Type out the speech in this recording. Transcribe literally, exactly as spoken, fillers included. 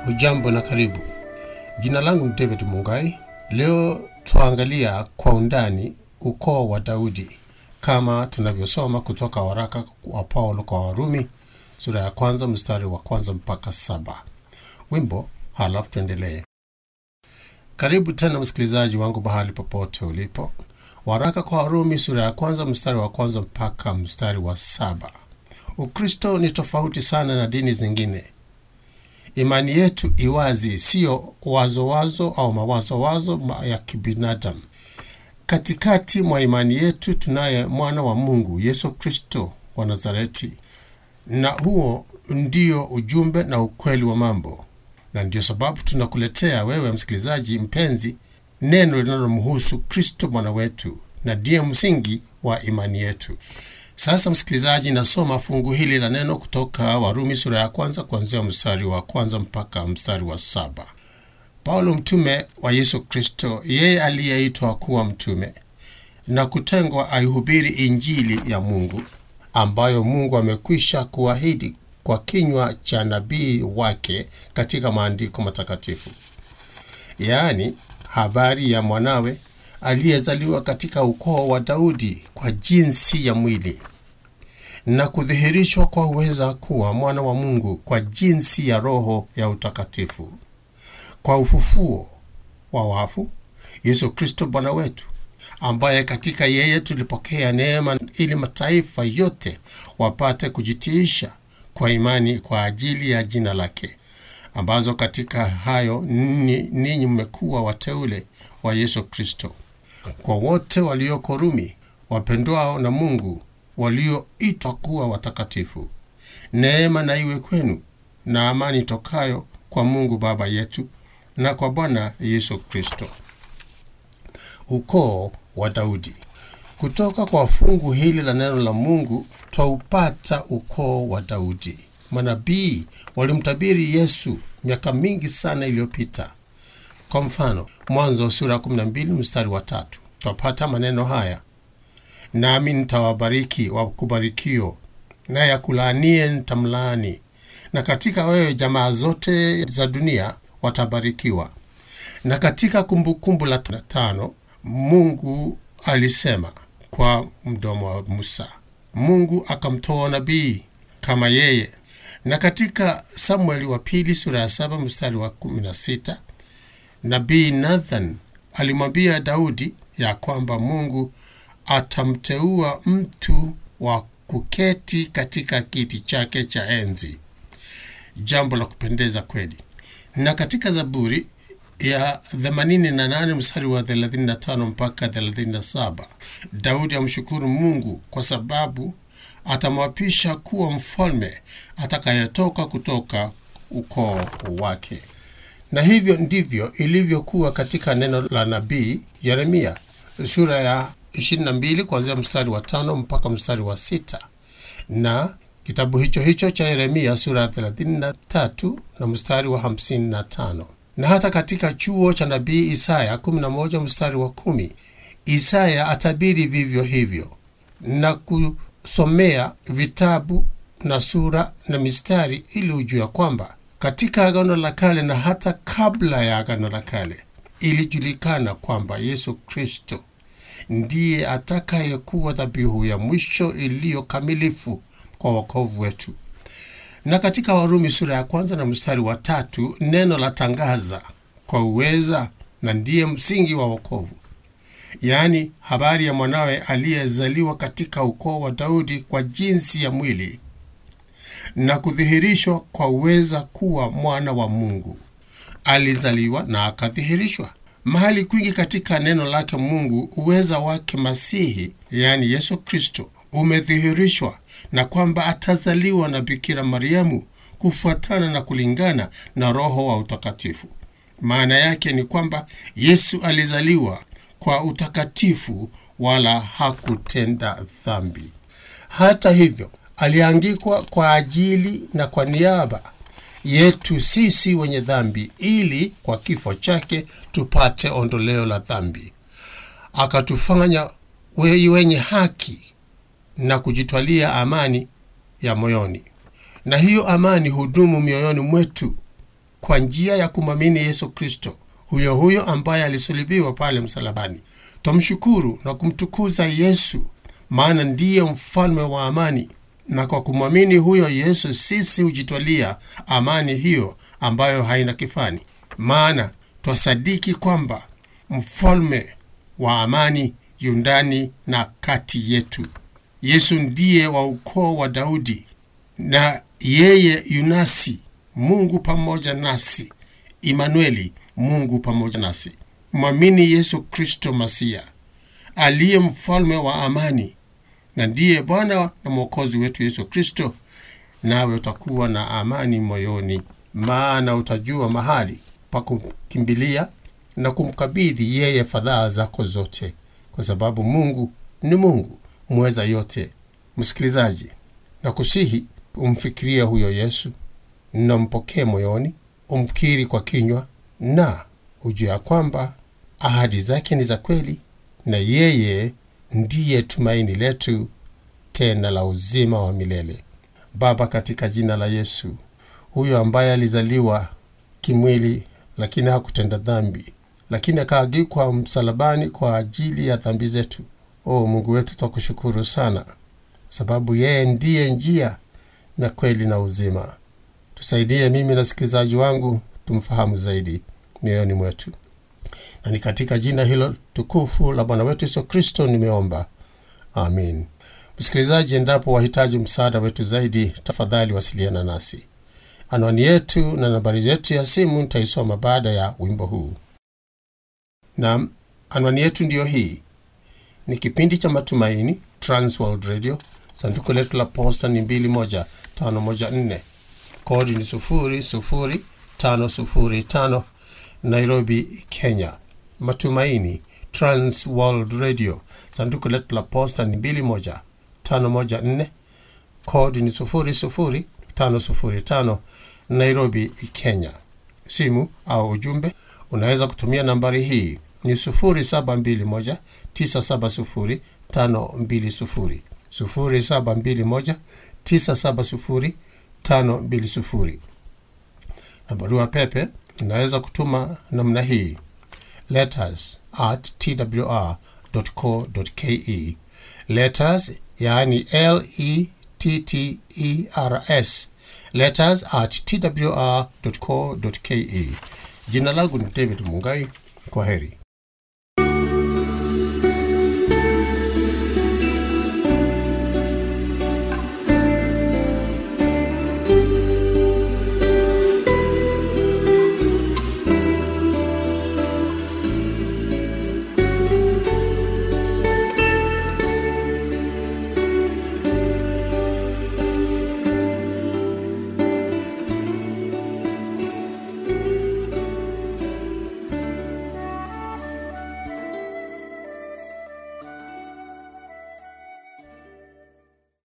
Hujambo na karibu. Jina langu ni David Mungai. Leo tuangalia kwa undani ukoo wa Daudi kama tunavyosoma kutoka waraka wa Paulo kwa Warumi sura ya kwanza mstari wa kwanza mpaka saba. Wimbo halafu tuendelee. Karibu tena msikilizaji wangu mahali popote ulipo. Waraka kwa Warumi sura ya kwanza mstari wa kwanza mpaka mstari wa saba. Ukristo ni tofauti sana na dini zingine. Imani yetu iwazi, sio wazo wazo au mawazo wazo ya kibinadamu. Katikati mwa imani yetu tunaye mwana wa Mungu, Yesu Kristo wa Nazareti. Na huo ndio ujumbe na ukweli wa mambo. Na ndio sababu tunakuletea wewe msikilizaji mpenzi neno linalomhusu Kristo Bwana wetu, na ndiye msingi wa imani yetu. Sasa msikilizaji, nasoma fungu hili la neno kutoka Warumi sura ya kwanza kuanzia mstari wa kwanza mpaka mstari wa saba. Paulo mtume wa Yesu Kristo, yeye aliyeitwa kuwa mtume na kutengwa aihubiri injili ya Mungu, ambayo Mungu amekwisha kuahidi kwa kinywa cha nabii wake katika maandiko matakatifu. Yaani habari ya mwanawe aliyezaliwa katika ukoo wa Daudi kwa jinsi ya mwili, na kudhihirishwa kwa uweza kuwa mwana wa Mungu kwa jinsi ya roho ya utakatifu, kwa ufufuo wa wafu, Yesu Kristo Bwana wetu, ambaye katika yeye tulipokea neema ili mataifa yote wapate kujitiisha kwa imani kwa ajili ya jina lake, ambazo katika hayo ninyi mmekuwa wateule wa Yesu Kristo. Kwa wote walioko Rumi, wapendwao na Mungu, walioitwa kuwa watakatifu, neema na iwe kwenu na amani tokayo kwa Mungu Baba yetu na kwa Bwana Yesu Kristo. Ukoo wa Daudi. Kutoka kwa fungu hili la neno la Mungu twaupata ukoo wa Daudi. Manabii walimtabiri Yesu miaka mingi sana iliyopita. Kwa mfano, Mwanzo sura kumi na mbili mstari wa tatu, twapata maneno haya: nami nitawabariki wakubarikio, na yakulaanie nitamlaani, na katika wewe jamaa zote za dunia watabarikiwa. Na katika kumbukumbu la tano, Mungu alisema kwa mdomo wa Musa, Mungu akamtoa nabii kama yeye. Na katika Samueli wa pili sura ya saba mstari wa kumi na sita, nabii Nathan alimwambia Daudi ya kwamba Mungu atamteua mtu wa kuketi katika kiti chake cha enzi. Jambo la kupendeza kweli. Na katika Zaburi ya themanini na nane mstari wa thelathini na tano mpaka thelathini na saba, Daudi amshukuru Mungu kwa sababu atamwapisha kuwa mfalme atakayetoka kutoka ukoo wake. Na hivyo ndivyo ilivyokuwa katika neno la nabii Yeremia sura ya ishirini na mbili kuanzia mstari wa tano mpaka mstari wa sita, na kitabu hicho hicho cha Yeremia sura ya thelathini na tatu na mstari wa hamsini na tano. Na hata katika chuo cha nabii Isaya kumi na moja mstari wa kumi, Isaya atabiri vivyo hivyo na kusomea vitabu na sura na mistari ili ujue kwamba katika Agano la Kale na hata kabla ya Agano la Kale ilijulikana kwamba Yesu Kristo ndiye atakayekuwa dhabihu ya mwisho iliyo kamilifu kwa wokovu wetu. Na katika Warumi sura ya kwanza na mstari wa tatu, neno la tangaza kwa uweza na ndiye msingi wa wokovu. Yaani habari ya mwanawe aliyezaliwa katika ukoo wa Daudi kwa jinsi ya mwili, na kudhihirishwa kwa uweza kuwa mwana wa Mungu. Alizaliwa na akadhihirishwa. Mahali kwingi katika neno lake Mungu uweza wake Masihi, yani Yesu Kristo, umedhihirishwa, na kwamba atazaliwa na Bikira Mariamu kufuatana na kulingana na Roho wa utakatifu. Maana yake ni kwamba Yesu alizaliwa kwa utakatifu wala hakutenda dhambi. Hata hivyo, aliangikwa kwa ajili na kwa niaba yetu sisi wenye dhambi, ili kwa kifo chake tupate ondoleo la dhambi. Akatufanya wenye haki na kujitwalia amani ya moyoni. Na hiyo amani hudumu mioyoni mwetu kwa njia ya kumwamini Yesu Kristo, huyo huyo ambaye alisulubiwa pale msalabani. Tumshukuru na kumtukuza Yesu, maana ndiye mfalme wa amani, na kwa kumwamini huyo Yesu sisi hujitwalia amani hiyo ambayo haina kifani. Maana twasadiki kwamba mfalme wa amani yu ndani na kati yetu. Yesu ndiye wa ukoo wa Daudi, na yeye yunasi, Mungu pamoja nasi, Imanueli, Mungu pamoja nasi. Mwamini Yesu Kristo Masia, aliye mfalme wa amani, na ndiye Bwana na Mwokozi wetu Yesu Kristo, nawe utakuwa na amani moyoni, maana utajua mahali pa kukimbilia na kumkabidhi yeye fadhaa zako zote, kwa sababu Mungu ni Mungu mweza yote. Msikilizaji, na kusihi umfikirie huyo Yesu, na mpokee moyoni, umkiri kwa kinywa, na ujue kwamba ahadi zake ni za kweli, na yeye ndiye tumaini letu tena la uzima wa milele. Baba, katika jina la Yesu, huyo ambaye alizaliwa kimwili lakini hakutenda dhambi, lakini akaagikwa msalabani kwa ajili ya dhambi zetu. O Mungu wetu, tukushukuru sana, sababu yeye ndiye njia na kweli na uzima. Tusaidie mimi na sikilizaji wangu tumfahamu zaidi mioyoni mwetu. Na ni katika jina hilo tukufu la Bwana wetu Yesu Kristo nimeomba. Amen. Msikilizaji, endapo wahitaji msaada wetu zaidi, tafadhali wasiliana nasi. Anwani yetu na nambari yetu ya simu nitaisoma baada ya wimbo huu. Na anwani yetu ndiyo hii. Ni kipindi cha Matumaini, Transworld Radio. Sanduku letu la posta ni mbili moja tano moja nne. Kodi ni sufuri sufuri tano sufuri tano, Nairobi, Kenya. Matumaini, Transworld Radio. Sanduku letu la posta ni mbili moja tano moja nne. Kodi ni sufuri sufuri tano sufuri tano, Nairobi, Kenya. Simu au ujumbe unaweza kutumia nambari hii ni sufuri saba mbili moja tisa saba sufuri tano mbili sufuri, sufuri saba mbili moja tisa saba sufuri tano mbili sufuri. Na barua pepe unaweza kutuma namna hii: letters at t w r dot co dot k e. Letters yani L E T T E R S, letters at t w r dot co dot k e. Jina langu ni David Mungai. Kwaheri.